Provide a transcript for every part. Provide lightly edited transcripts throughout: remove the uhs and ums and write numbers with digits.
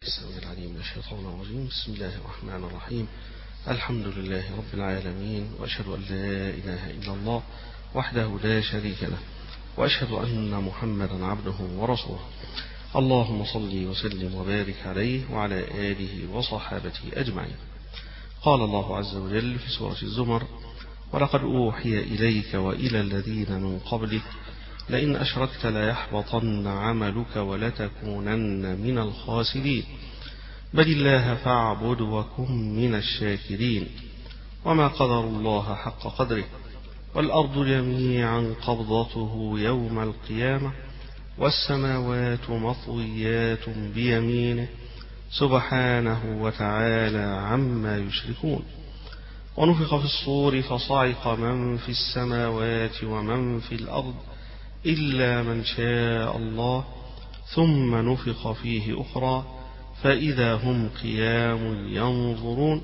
السميع العليم من الشيطان الرجيم. بسم الله الرحمن الرحيم. الحمد لله رب العالمين، وأشهد أن لا إله إلا الله وحده لا شريك له، وأشهد أن محمدا عبده ورسوله. اللهم صل وسلم وبارك عليه وعلى آله وصحابته أجمعين. قال الله عز وجل في سورة الزمر: ولقد أوحي إليك وإلى الذين من قبلك لئن أشركت ليحبطن عملك ولتكونن من الخاسرين بل الله فاعبد وكن من الشاكرين وما قدر الله حق قدره والأرض جميعا قبضته يوم القيامة والسماوات مطويات بيمينه سبحانه وتعالى عما يشركون. ونفخ في الصور فصعق من في السماوات ومن في الأرض إلا من شاء الله ثم نفخ فيه أخرى فإذا هم قيام ينظرون.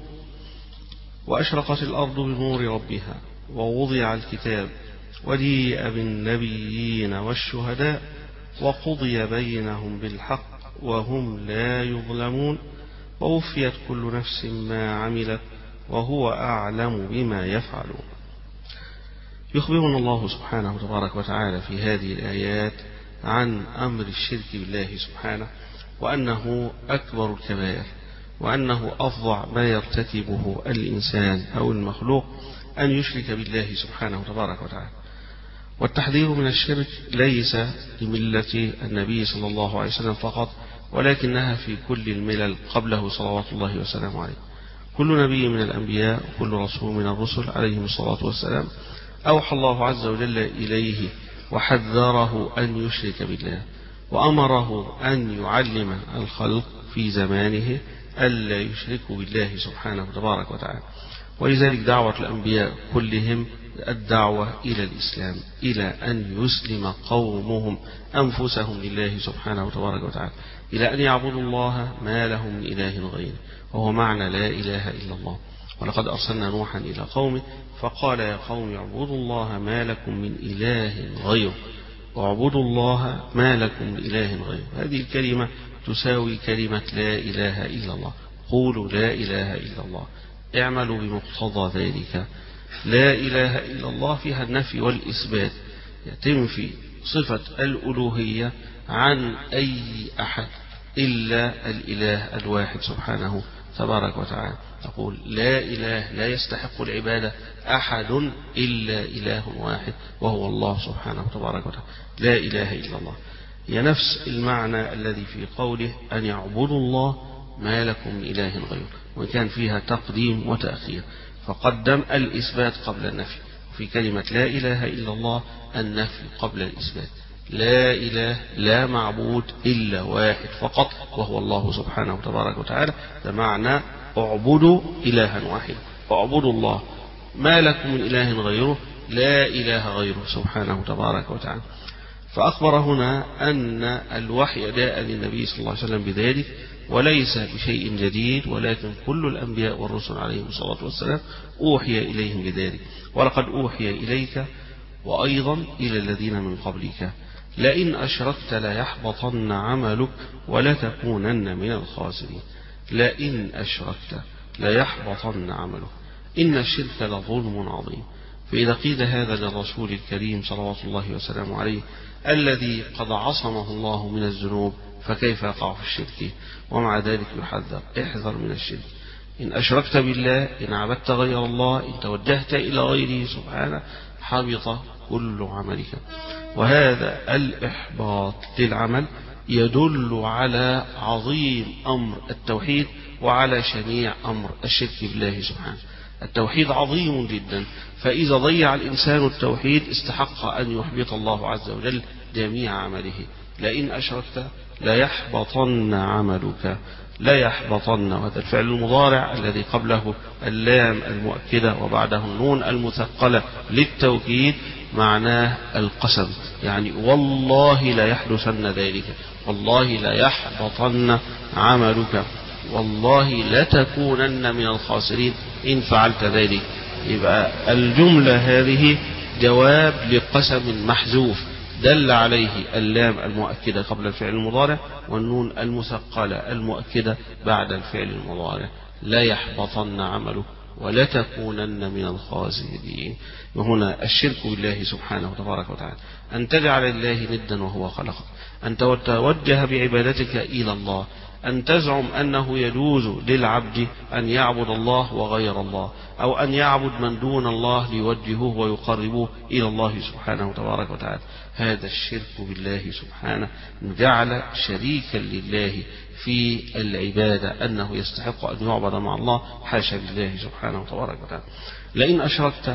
وأشرقت الأرض بنور ربها ووضع الكتاب وجيء بالنبيين والشهداء وقضي بينهم بالحق وهم لا يظلمون ووفيت كل نفس ما عملت وهو أعلم بما يفعلون. يخبرنا الله سبحانه تبارك وتعالى في هذه الآيات عن أمر الشرك بالله سبحانه، وأنه أكبر الكبائر، وأنه أفظع ما يرتكبه الإنسان أو المخلوق أن يشرك بالله سبحانه تبارك وتعالى. والتحذير من الشرك ليس لملة النبي صلى الله عليه وسلم فقط، ولكنها في كل الملل قبله صلوات الله وسلامه عليه. كل نبي من الأنبياء وكل رسول من الرسل عليهم الصلاة والسلام أوحى الله عز وجل إليه وحذره أن يشرك بالله، وأمره أن يعلم الخلق في زمانه ألا يشركوا بالله سبحانه تبارك وتعالى. ولذلك دعوة الأنبياء كلهم الدعوة إلى الإسلام، إلى أن يسلم قومهم أنفسهم لله سبحانه تبارك وتعالى، إلى أن يعبدوا الله ما لهم من إله غيره، وهو معنى لا إله إلا الله. ولقد أرسلنا نوحا إلى قومه فقال يا قوم اعبدوا الله ما لكم من إله غيره، واعبدوا الله ما لكم من إله غيره. هذه الكلمة تساوي كلمة لا إله إلا الله. قولوا لا إله إلا الله، اعملوا بمقتضى ذلك. لا إله إلا الله فيها النفي والإثبات، تنفي صفة الألوهية عن أي أحد إلا الإله الواحد سبحانه تبارك وتعالى. تقول لا إله، لا يستحق العبادة أحد إلا إله واحد وهو الله سبحانه تبارك وتعالى. لا إله إلا الله هي نفس المعنى الذي في قوله أن يعبدوا الله ما لكم من إله غيره، وإن كان فيها تقديم وتأخير، فقدم الإثبات قبل النفي. في كلمة لا إله إلا الله النفي قبل الإثبات. لا إله، لا معبود إلا واحد فقط وهو الله سبحانه تبارك وتعالى. ده معنى اعبدوا إلها واحد، اعبدوا الله ما لكم من إله غيره، لا إله غيره سبحانه تبارك وتعالى. فأخبر هنا أن الوحي جاء للنبي صلى الله عليه وسلم بذلك، وليس بشيء جديد، ولكن كل الأنبياء والرسل عليهم الصلاة والسلام أوحي إليهم بذلك. ولقد أوحي إليك وأيضا إلى الذين من قبلك لئن أشركت ليحبطن عملك ولتكونن من الخاسرين. لئن أشركت ليحبطن عملك، إن الشرك لظلم عظيم. فإذا قيل هذا للرسول الكريم صلوات الله وسلامه عليه الذي قد عصمه الله من الذنوب، فكيف يقع في الشرك؟ ومع ذلك يحذر: احذر من الشرك. إن أشركت بالله، إن عبدت غير الله، إن توجهت إلى غيره سبحانه، حبط كل عملك. وهذا الإحباط للعمل يدل على عظيم أمر التوحيد وعلى شنيع أمر الشرك بالله سبحانه. التوحيد عظيم جدا، فإذا ضيع الإنسان التوحيد استحق أن يحبط الله عز وجل جميع عمله. لئن أشركت ليحبطن عملك، لا يحبطن، وهذا الفعل المضارع الذي قبله اللام المؤكدة وبعده النون المثقلة للتوكيد معناه القسم، يعني والله لا يحدثن ذلك، والله لا يحبطن عملك، والله لتكونن من الخاسرين إن فعلت ذلك. يبقى الجملة هذه جواب لقسم محذوف دل عليه اللام المؤكدة قبل الفعل المضارع والنون المثقلة المؤكدة بعد الفعل المضارع. لا يحبطن عمله ولتكونن من الخاسرين. وهنا الشرك بالله سبحانه تبارك وتعالى، أن تجعل الله ندا وهو خلقك، أن تتوجه بعبادتك إلى الله، أن تزعم أنه يجوز للعبد أن يعبد الله وغير الله، أو أن يعبد من دون الله ليوجهه ويقربه إلى الله سبحانه تبارك وتعالى. هذا الشرك بالله سبحانه، جعل شريكا لله في العبادة، أنه يستحق أن يعبد مع الله، حاشا لله سبحانه تبارك وتعالى. لئن أشركت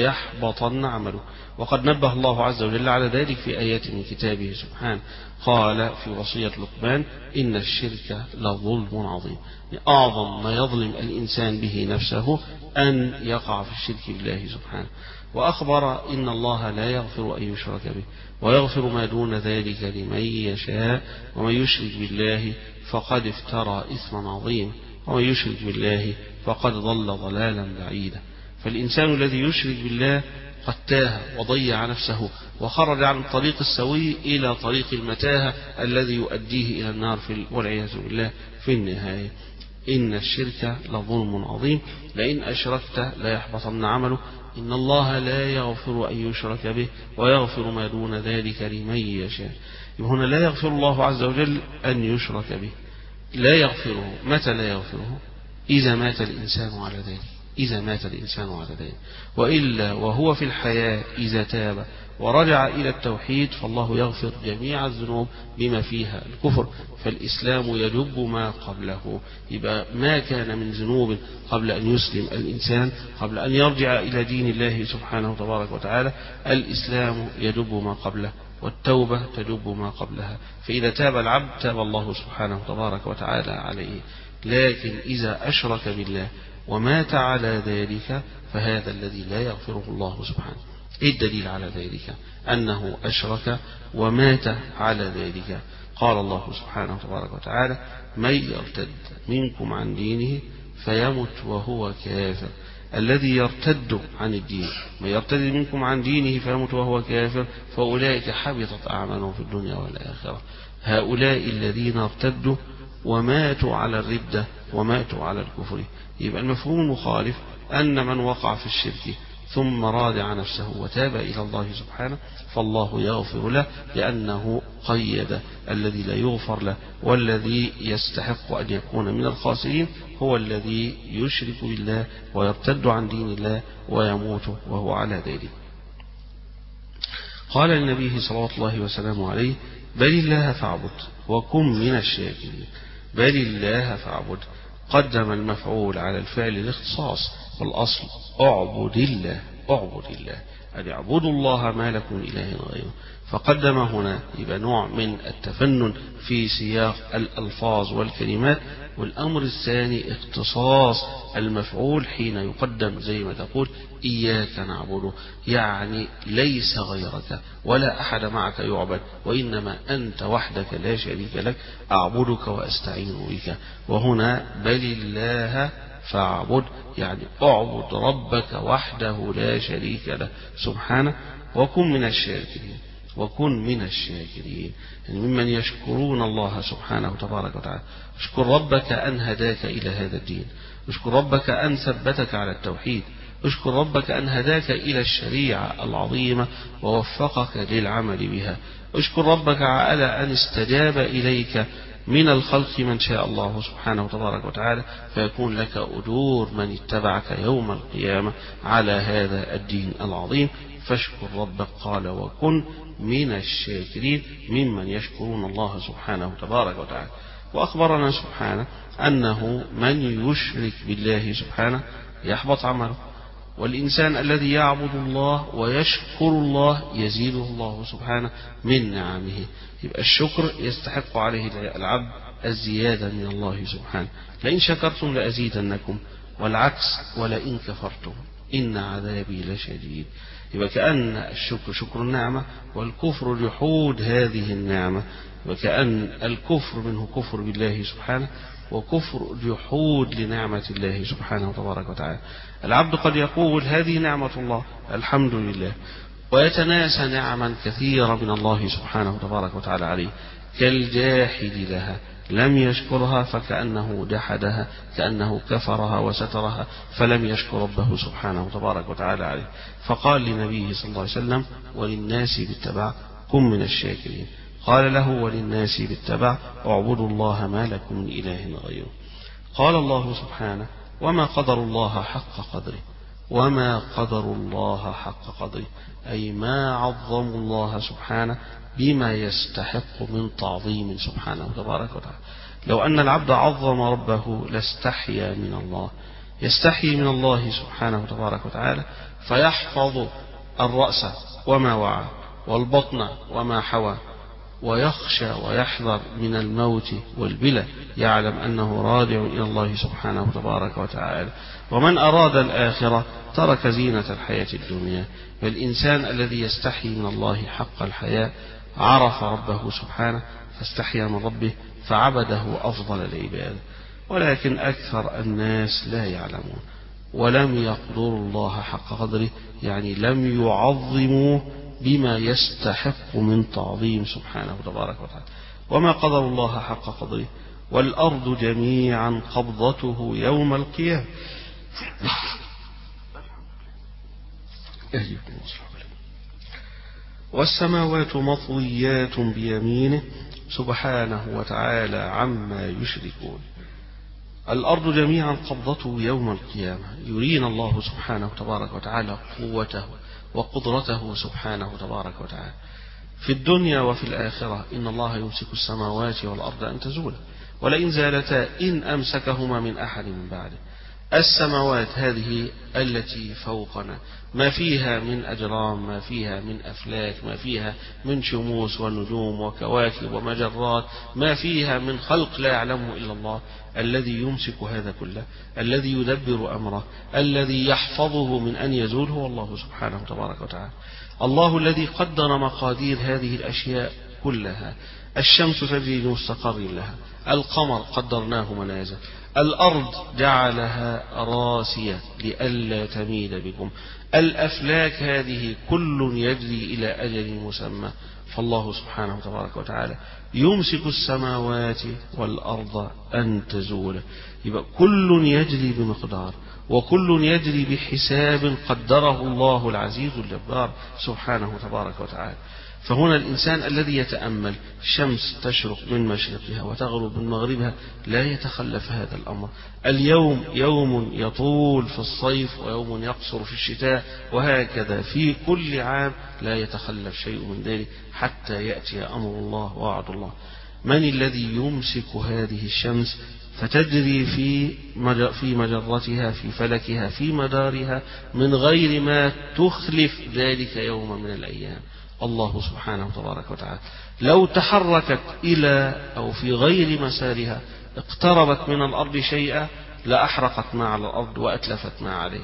ليحبطن عمله. وقد نبه الله عز وجل على ذلك في آيات من كتابه سبحانه. قال في وصية لقمان: إن الشرك لظلم عظيم. أعظم ما يظلم الإنسان به نفسه أن يقع في الشرك بالله سبحانه. وأخبر إن الله لا يغفر أن يشرك به ويغفر ما دون ذلك لمن يشاء، ومن يشرك بالله فقد افترى إثما عظيما، ومن يشرك بالله فقد ضل ضلالا بعيدا. فالإنسان الذي يشرك بالله قد تاه وضيع نفسه وخرج عن الطريق السوي إلى طريق المتاهة الذي يؤديه إلى النار والعياذ بالله في النهاية. إن الشرك لظلم عظيم. لئن أشركت ليحبطن عمله. إن الله لا يغفر أن يشرك به ويغفر ما دون ذلك لمن يشاء. هنا لا يغفر الله عز وجل أن يشرك به، لا يغفره. متى لا يغفره؟ إذا مات الإنسان على ذلك، إذا مات الإنسان على ذلك. وإلا وهو في الحياة إذا تاب ورجع إلى التوحيد فالله يغفر جميع الذنوب بما فيها الكفر. فالإسلام يجب ما قبله. يبقى ما كان من ذنوب قبل أن يسلم الإنسان، قبل أن يرجع إلى دين الله سبحانه تبارك وتعالى، الإسلام يجب ما قبله، والتوبة تجب ما قبلها. فإذا تاب العبد تاب الله سبحانه تبارك وتعالى عليه. لكن إذا أشرك بالله ومات على ذلك فهذا الذي لا يغفره الله سبحانه. إيه الدليل على ذلك؟ أنه أشرك ومات على ذلك. قال الله سبحانه تبارك وتعالى: من يرتد منكم عن دينه فيمت وهو كافر. الذي يرتد عن الدين، من يرتد منكم عن دينه فيمت وهو كافر فأولئك حبطت أعمالهم في الدنيا والآخرة. هؤلاء الذين ارتدوا وماتوا على الردة وماتوا على الكفر. يبقى المفهوم المخالف أن من وقع في الشرك ثم رادع نفسه وتاب إلى الله سبحانه فالله يغفر له، لأنه قيد الذي لا يغفر له والذي يستحق أن يكون من الخاسرين هو الذي يشرك بالله ويرتد عن دين الله ويموت وهو على ذلك. قال النبي صلى الله وسلم عليه: بل الله فاعبد وكن من الشاكرين. بل الله فاعبد، قدم المفعول على الفعل الاختصاص، والأصل اعبد الله، اعبد الله، أن اعبدوا الله ما لكم إله غيره. فقدم هنا يبقى نوع من التفنن في سياق الألفاظ والكلمات. والأمر الثاني اختصاص المفعول حين يقدم زي ما تقول إياك نعبد، يعني ليس غيرك ولا أحد معك يعبد، وإنما أنت وحدك لا شريك لك، أعبدك وأستعين بك. وهنا بل الله فاعبد، يعني اعبد ربك وحده لا شريك له سبحانه، وكن من الشاكرين. وكن من الشاكرين يعني ممن يشكرون الله سبحانه تبارك وتعالى. اشكر ربك أن هداك إلى هذا الدين، اشكر ربك أن ثبتك على التوحيد، اشكر ربك أن هداك إلى الشريعة العظيمة ووفقك للعمل بها، اشكر ربك على أن استجاب إليك من الخلق من شاء الله سبحانه تبارك وتعالى، فيكون لك أجور من اتبعك يوم القيامة على هذا الدين العظيم. فاشكر ربك. قال: وكن من الشاكرين، ممن يشكرون الله سبحانه تبارك وتعالى. وأخبرنا سبحانه أنه من يشرك بالله سبحانه يحبط عمله، والإنسان الذي يعبد الله ويشكر الله يزيده الله سبحانه من نعمه. يبقى الشكر يستحق عليه العبد الزيادة من الله سبحانه. لئن شكرتم لأزيدنكم، والعكس ولئن كفرتم إن عذابي لشديد. يبقى كأن الشكر شكر النعمة والكفر جحود هذه النعمة، وكأن الكفر منه كفر بالله سبحانه وكفر جحود لنعمة الله سبحانه وتبارك وتعالى. العبد قد يقول هذه نعمة الله الحمد لله، ويتناسى نعما كثيرة من الله سبحانه تبارك وتعالى عليه، كالجاحد لها لم يشكرها فكأنه جحدها، كأنه كفرها وسترها فلم يشكر ربه سبحانه تبارك وتعالى عليه. فقال لنبيه صلى الله عليه وسلم: وللناس بالتبع كن من الشاكرين. قال له: وللناس بالتبع اعبدوا الله ما لكم من إله غيره. قال الله سبحانه: وما قدر الله حق قدره. وما قدر الله حق قدره أي ما عظموا الله سبحانه بما يستحق من تعظيم سبحانه تبارك وتعالى. لو أن العبد عظم ربه لاستحيا من الله، يستحي من الله سبحانه تبارك وتعالى فيحفظ الرأس وما وعى والبطن وما حوى، ويخشى ويحذر من الموت والبلى، يعلم أنه راجع إلى الله سبحانه تبارك وتعالى. ومن أراد الآخرة ترك زينة الحياة الدنيا. فالإنسان الذي يستحي من الله حق الحياء عرف ربه سبحانه فاستحيا من ربه فعبده أفضل العباد. ولكن أكثر الناس لا يعلمون ولم يقدروا الله حق قدره، يعني لم يعظموه بما يستحق من تعظيم سبحانه تبارك وتعالى. وما قدر الله حق قدره والأرض جميعا قبضته يوم القيامة والسماوات مطويات بيمينه سبحانه وتعالى عما يشركون. الأرض جميعا قبضته يوم القيامة، يرينا الله سبحانه تبارك وتعالى قوته وقدرته سبحانه تبارك وتعالى. في الدنيا وفي الآخرة إن الله يمسك السماوات والأرض أن تزولا، ولئن زالتا إن أمسكهما من أحد من بعده. السماوات هذه التي فوقنا، ما فيها من أجرام، ما فيها من أفلاك، ما فيها من شموس ونجوم وكواكب ومجرات، ما فيها من خلق لا يعلمه إلا الله. الذي يمسك هذا كله، الذي يدبر أمره، الذي يحفظه من أن يزول هو الله سبحانه تبارك وتعالى. الله الذي قدر مقادير هذه الأشياء كلها. الشمس تجري لمستقر لها، القمر قدرناه منازل، الأرض جعلها راسية لئلا تميل بكم، الأفلاك هذه كل يجري إلى أجل مسمى. فالله سبحانه تبارك وتعالى يمسك السماوات والأرض أن تزولا. يبقى كل يجري بمقدار، وكل يجري بحساب قدره الله العزيز الجبار سبحانه تبارك وتعالى. فهنا الإنسان الذي يتأمل الشمس تشرق من مشرقها وتغرب من مغربها لا يتخلف هذا الأمر. اليوم يوم يطول في الصيف ويوم يقصر في الشتاء، وهكذا في كل عام لا يتخلف شيء من ذلك حتى يأتي أمر الله ووعد الله. من الذي يمسك هذه الشمس فتجري في مجرتها في فلكها في مدارها من غير ما تخلف ذلك يوم من الأيام؟ الله سبحانه تبارك وتعالى. لو تحركت إلى أو في غير مسارها اقتربت من الأرض شيئا لأحرقت ما على الأرض وأتلفت ما عليه،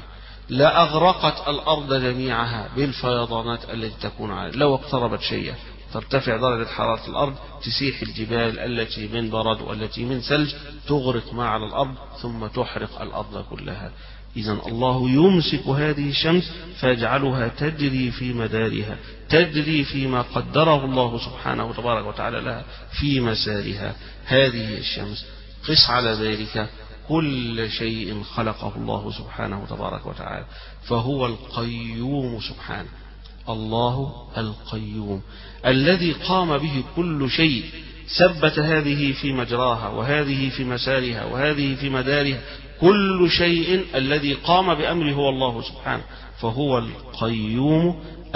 لأغرقت الأرض جميعها بالفيضانات التي تكون عليه. لو اقتربت شيئا ترتفع درجة حرارة الأرض، تسيح الجبال التي من برد والتي من ثلج، تغرق ما على الأرض ثم تحرق الأرض كلها. إذن الله يمسك هذه الشمس فيجعلها تجري في مدارها، تجري فيما قدره الله سبحانه تبارك وتعالى لها في مسارها. هذه الشمس قس على ذلك كل شيء خلقه الله سبحانه تبارك وتعالى، فهو القيوم سبحانه. الله القيوم الذي قام به كل شيء، ثبت هذه في مجراها وهذه في مسارها وهذه في مدارها. كل شيء الذي قام بأمره هو الله سبحانه، فهو القيوم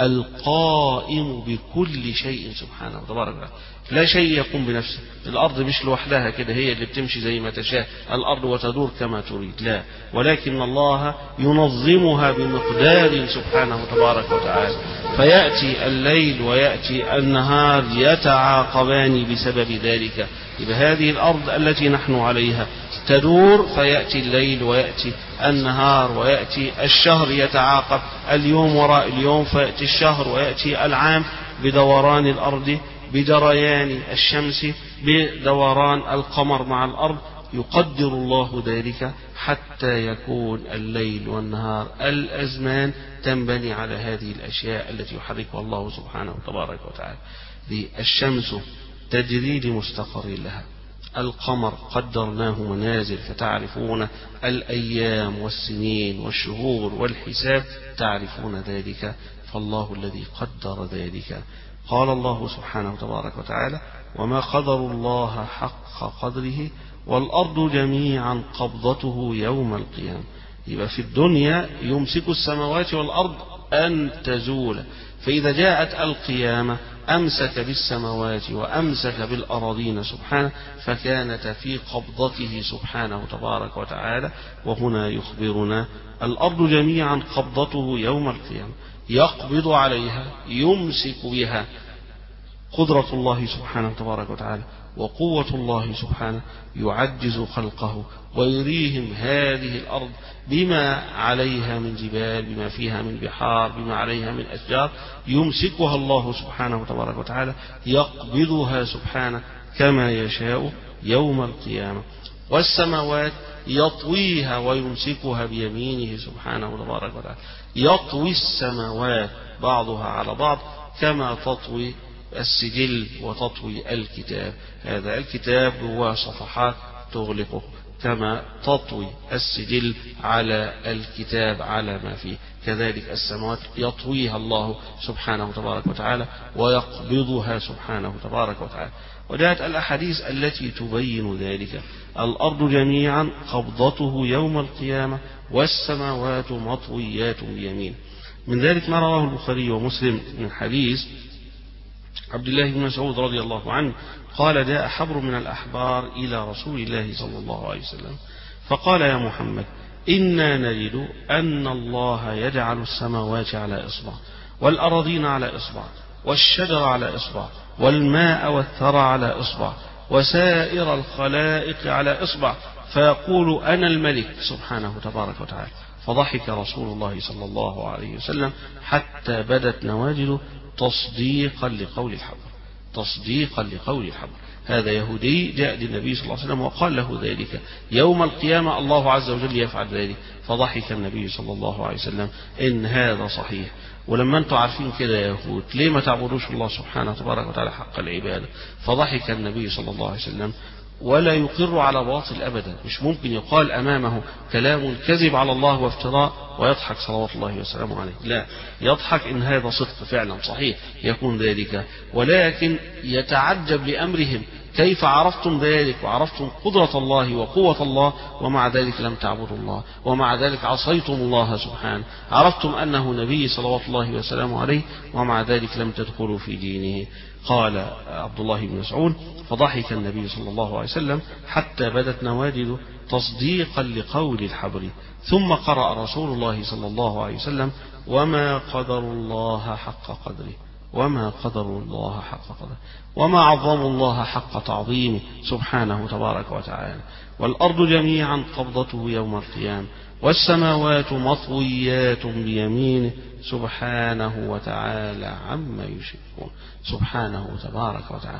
القائم بكل شيء سبحانه تبارك وتعالى. لا شيء يقوم بنفسه. الأرض مش لوحدها كده هي اللي بتمشي زي ما تشاء الأرض وتدور كما تريد، لا، ولكن الله ينظمها بمقدار سبحانه تبارك وتعالى. فيأتي الليل ويأتي النهار يتعاقبان بسبب ذلك. يبقى هذه الأرض التي نحن عليها تدور، فيأتي الليل ويأتي النهار ويأتي الشهر يتعاقب اليوم وراء اليوم، فيأتي الشهر ويأتي العام بدوران الأرض، بجريان الشمس، بدوران القمر مع الأرض. يقدر الله ذلك حتى يكون الليل والنهار الأزمان تنبني على هذه الأشياء التي يحركها الله سبحانه وتبارك وتعالى. الشمس تجري لمستقر لها، القمر قدرناه منازل فتعرفون الأيام والسنين والشهور والحساب، تعرفون ذلك، فالله الذي قدر ذلك. قال الله سبحانه وتبارك وتعالى: وما قدر الله حق قدره والأرض جميعا قبضته يوم القيامة. يبقى في الدنيا يمسك السماوات والأرض أن تزول، فإذا جاءت القيامة أمسك بالسماوات وأمسك بالأراضين سبحانه، فكانت في قبضته سبحانه تبارك وتعالى. وهنا يخبرنا: الأرض جميعا قبضته يوم القيامة، يقبض عليها، يمسك بها. قدرة الله سبحانه تبارك وتعالى وقوة الله سبحانه يعجز خلقه ويريهم هذه الأرض بما عليها من جبال، بما فيها من بحار، بما عليها من أشجار، يمسكها الله سبحانه تبارك وتعالى، يقبضها سبحانه كما يشاء يوم القيامة. والسماوات يطويها ويمسكها بيمينه سبحانه تبارك وتعالى، يطوي السماوات بعضها على بعض كما تطوي السجل وتطوي الكتاب. هذا الكتاب هو صفحات تغلقه، كما تطوي السجل على الكتاب على ما فيه، كذلك السماوات يطويها الله سبحانه تبارك وتعالى ويقبضها سبحانه تبارك وتعالى. وجاءت الأحاديث التي تبين ذلك: الأرض جميعا قبضته يوم القيامة والسماوات مطويات بيمين. من ذلك ما رواه البخاري ومسلم من حديث عبد الله بن مسعود رضي الله عنه قال: جاء حبر من الأحبار إلى رسول الله صلى الله عليه وسلم فقال: يا محمد، إنا نجد أن الله يجعل السماوات على إصبع، والأراضين على إصبع، والشجر على إصبع، والماء والثرى على إصبع، وسائر الخلائق على إصبع، فيقول: أنا الملك سبحانه تبارك وتعالى. فضحك رسول الله صلى الله عليه وسلم حتى بدت نواجذه تصديقا لقول الحبر، تصديقا لقول الحبر. هذا يهودي جاء للنبي صلى الله عليه وسلم وقال له ذلك: يوم القيامة الله عز وجل يفعل ذلك. فضحك النبي صلى الله عليه وسلم: إن هذا صحيح. ولما أنتم عارفين كده يا يهود، ليه ما تعبدوش الله سبحانه تبارك وتعالى حق العبادة؟ فضحك النبي صلى الله عليه وسلم، ولا يقر على باطل أبدا. مش ممكن يقال أمامه كلام كذب على الله وافتراء ويضحك صلوات الله وسلامه عليه، لا، يضحك إن هذا صدق فعلا صحيح يكون ذلك، ولكن يتعجب لأمرهم: كيف عرفتم ذلك وعرفتم قدرة الله وقوة الله ومع ذلك لم تعبدوا الله، ومع ذلك عصيتم الله سبحانه، عرفتم أنه نبي صلوات الله وسلامه عليه ومع ذلك لم تدخلوا في دينه. قال عبد الله بن مسعود: فضحك النبي صلى الله عليه وسلم حتى بدت نواجذه تصديقا لقول الحبر. ثم قرأ رسول الله صلى الله عليه وسلم: وما قدر الله حق قدره، وما قدر الله حق قدره، وما عظموا الله حق تعظيمه سبحانه تبارك وتعالى. والأرض جميعا قبضته يوم القيامة، والسماوات مطويات بيمينه سبحانه وتعالى عما يشركون، سبحانه تبارك وتعالى.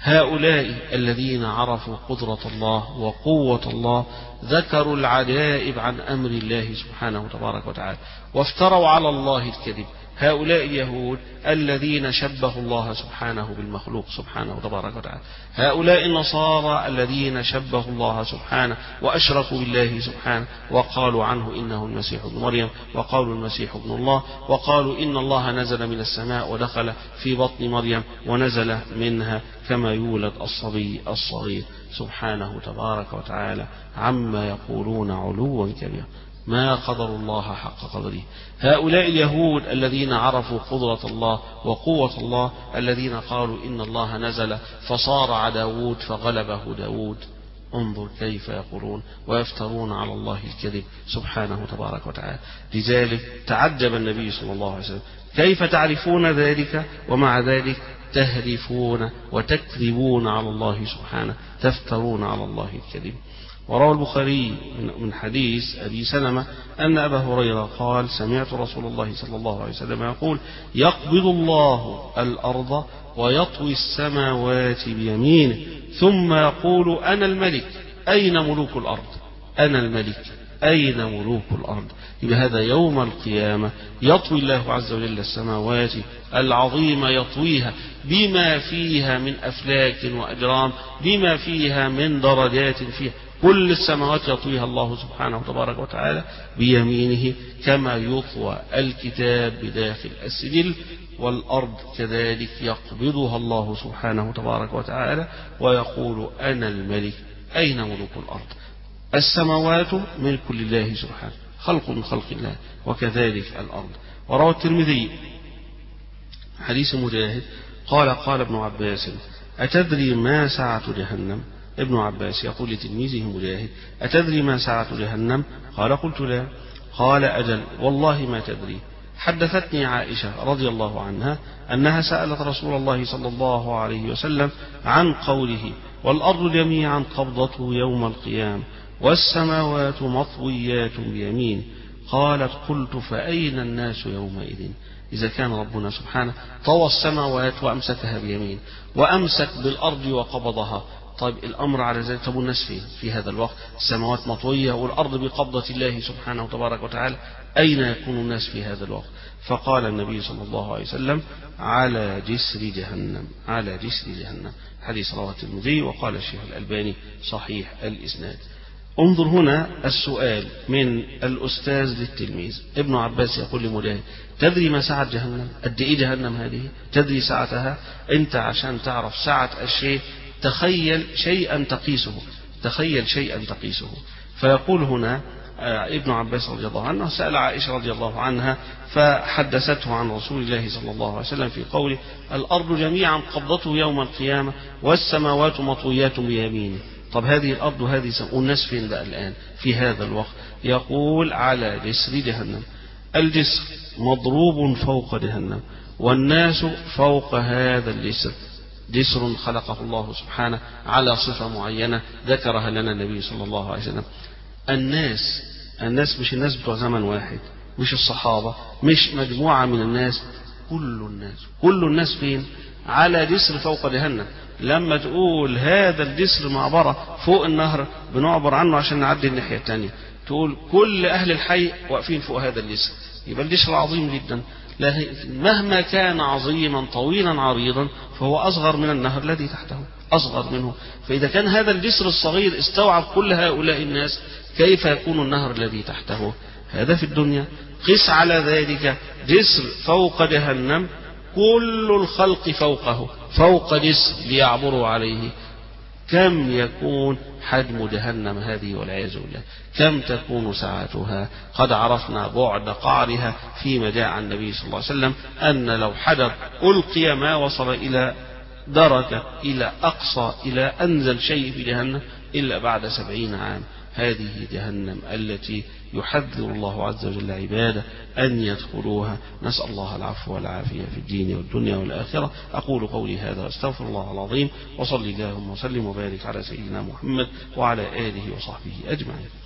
هؤلاء الذين عرفوا قدرة الله وقوة الله ذكروا العجائب عن أمر الله سبحانه تبارك وتعالى وافتروا على الله الكذب. هؤلاء اليهود الذين شبهوا الله سبحانه بالمخلوق سبحانه تبارك وتعالى، هؤلاء النصارى الذين شبهوا الله سبحانه وأشركوا بالله سبحانه وقالوا عنه إنه المسيح ابن مريم، وقالوا المسيح ابن الله، وقالوا إن الله نزل من السماء ودخل في بطن مريم ونزل منها كما يولد الصبي الصغير، سبحانه تبارك وتعالى عما يقولون علوا كبيرا. ما قدر الله حق قدره. هؤلاء اليهود الذين عرفوا قدرة الله وقوة الله الذين قالوا إن الله نزل فصارع داود فغلبه داود. انظر كيف يقولون ويفترون على الله الكذب سبحانه تبارك وتعالى. لذلك تعجب النبي صلى الله عليه وسلم: كيف تعرفون ذلك ومع ذلك تهرفون وتكذبون على الله سبحانه، تفترون على الله الكذب. وروى البخاري من حديث أبي سلمة أن أبا هريرة قال: سمعت رسول الله صلى الله عليه وسلم يقول: يقبض الله الأرض ويطوي السماوات بيمينه ثم يقول: أنا الملك. أين ملوك الأرض؟ أنا الملك، أين ملوك الأرض؟ يبقى هذا يوم القيامة يطوي الله عز وجل السماوات العظيمة، يطويها بما فيها من أفلاك وأجرام، بما فيها من درجات فيها، كل السماوات يطويها الله سبحانه تبارك وتعالى بيمينه كما يطوى الكتاب بداخل السجل، والأرض كذلك يقبضها الله سبحانه تبارك وتعالى ويقول أنا الملك، أين ملوك الأرض؟ السماوات ملك لله سبحانه، خلق من خلق الله، وكذلك الأرض. وروى الترمذي حديث مجاهد قال ابن عباس أتدري ما سعة جهنم؟ ابن عباس يقول لتلميذه مجاهد أتدري ما سعة جهنم؟ قال قلت لا. قال أجل والله ما تدري. حدثتني عائشة رضي الله عنها أنها سألت رسول الله صلى الله عليه وسلم عن قوله والأرض جميعا قبضته يوم القيامة والسماوات مطويات بيمين. قالت قلت فأين الناس يومئذ؟ إذا كان ربنا سبحانه طوى السماوات وأمسكها بيمين وأمسك بالأرض وقبضها، طيب الأمر على ذلك، طب الناس فين في هذا الوقت؟ السماوات مطوية والأرض بقبضة الله سبحانه تبارك وتعالى، أين يكون الناس في هذا الوقت؟ فقال النبي صلى الله عليه وسلم على جسر جهنم، على جسر جهنم. حديث رواه الترمذي وقال الشيخ الألباني صحيح الإسناد. انظر هنا السؤال من الأستاذ للتلميذ. ابن عباس يقول لمجاهد تدري ما سعة جهنم؟ قد إيه جهنم هذه؟ تدري سعتها؟ أنت عشان تعرف سعة الشيء تخيل شيئا تقيسه، تخيل شيئا تقيسه. فيقول هنا ابن عباس رضي الله عنه سأل عائشة رضي الله عنها فحدثته عن رسول الله صلى الله عليه وسلم في قوله الأرض جميعا قبضته يوم القيامة والسماوات مطويات بيمينه. طب هذه الأرض وهذه والناس فين بقى الآن في هذا الوقت؟ يقول على جسر جهنم. الجسر مضروب فوق جهنم والناس فوق هذا الجسر. جسر خلقه الله سبحانه على صفة معينة ذكرها لنا النبي صلى الله عليه وسلم. الناس مش الناس بتوع زمن واحد، مش الصحابة، مش مجموعة من الناس، كل الناس فين؟ على جسر فوق جهنم. لما تقول هذا الجسر معبرة فوق النهر بنعبر عنه عشان نعدي الناحية الثانية، تقول كل أهل الحي واقفين فوق هذا الجسر، يبقى الجسر عظيم جدا. مهما كان عظيما طويلا عريضا فهو أصغر من النهر الذي تحته، أصغر منه. فإذا كان هذا الجسر الصغير استوعب كل هؤلاء الناس كيف يكون النهر الذي تحته؟ هذا في الدنيا. قس على ذلك جسر فوق جهنم كل الخلق فوقه، فوق جسر ليعبروا عليه، كم يكون حجم جهنم هذه والعياذ بالله؟ كم تكون ساعتها؟ قد عرفنا بعد قعرها فيما جاء عن النبي صلى الله عليه وسلم أن لو حدث ألقي ما وصل إلى درجة، إلى أقصى، إلى أنزل شيء في جهنم إلا بعد 70 عام. هذه جهنم التي يحذر الله عز وجل عباده أن يدخلوها. نسأل الله العفو والعافية في الدين والدنيا والآخرة. أقول قولي هذا واستغفر الله العظيم، وصلي اللهم وسلم وبارك على سيدنا محمد وعلى آله وصحبه أجمعين.